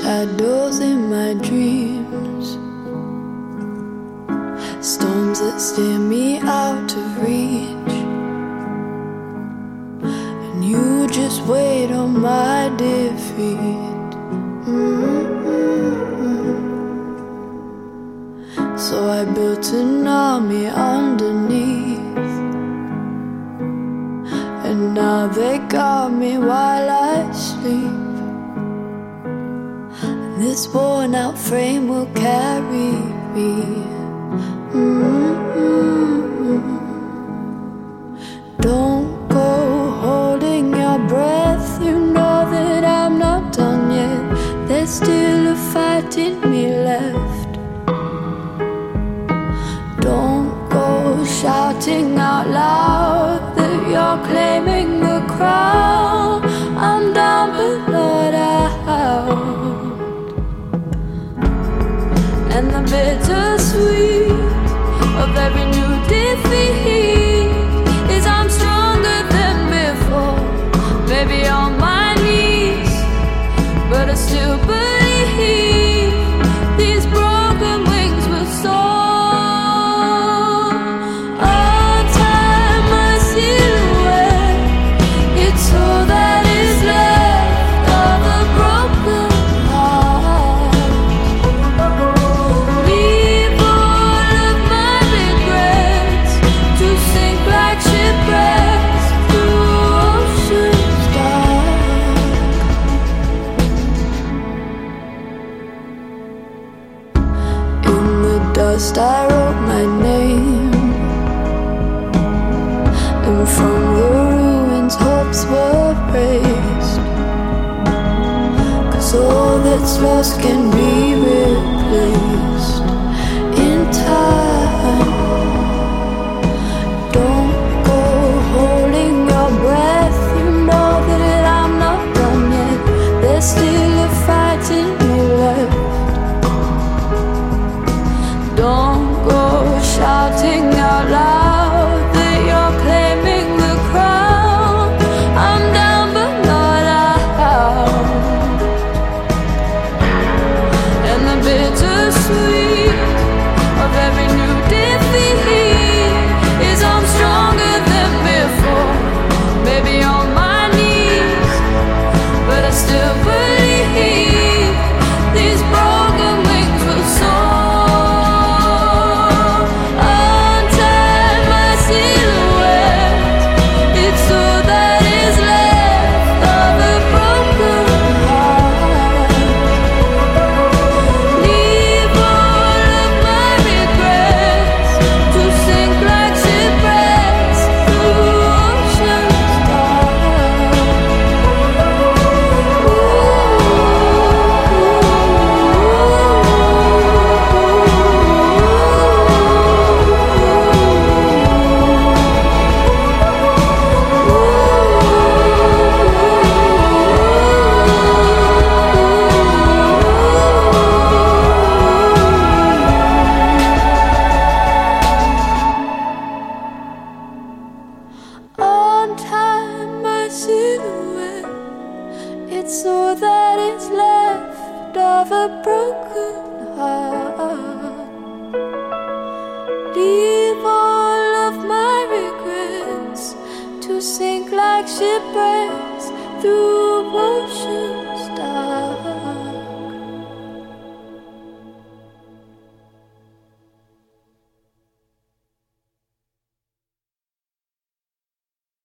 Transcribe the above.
shadows in my dreams, storms that steer me out of reach, and you just wait on my defeat. So I built an army underneath, and now they got me while I sleep. This worn out frame will carry me. Don't go holding your breath. You know that I'm not done yet. There's still a fight in me left. Don't go shouting out loud that you're claiming the crown. I'm down but not out. And the bittersweet of every new defeat is I'm stronger than before, maybe on my knees, but I still believe these broken wings will soar. Untie my silhouette, it's all that is left of a broken heart. Leave all of my regrets to sink like shipwrecks through oceans dark. In the dust I wrote my name, and from the ruins hopes were raised. 'Cause all that's lost can be replaced in time. Don't go holding your breath. You know that I'm not done yet. There's still a fight in me left. Don't go shouting out loud that you're claiming the crown. I'm down but not out. And the bittersweet of every new defeat is I'm stronger than before, maybe on my knees, but I still believe these broken wings will soar. Untie my silhouette, it's all that is left of a broken heart. Leave all of my regrets to sink like shipwrecks through oceans dark. Untie my silhouette, it's all that is left of a broken heart. Leave all of my regrets to sink like shipwrecks through ocean.